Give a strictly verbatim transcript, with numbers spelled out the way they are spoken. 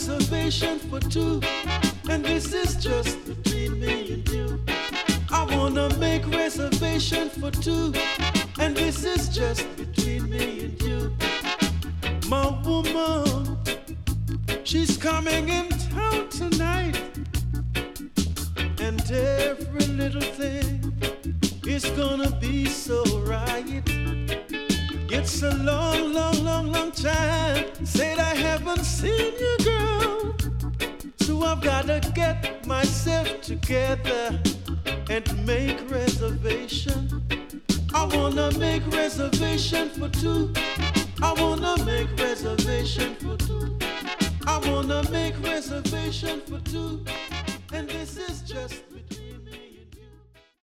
reservation for two, and this is just between me and you. I wanna make reservation for two, and this is just between me and you. My woman, she's coming in town tonight, and every little thing is gonna be so right. It's a long, long, long, long time said I haven't seen you, girl. So I've gotta get myself together and make reservation. I wanna make reservation for two. I wanna make reservation for two. I wanna make reservation for two. And this is just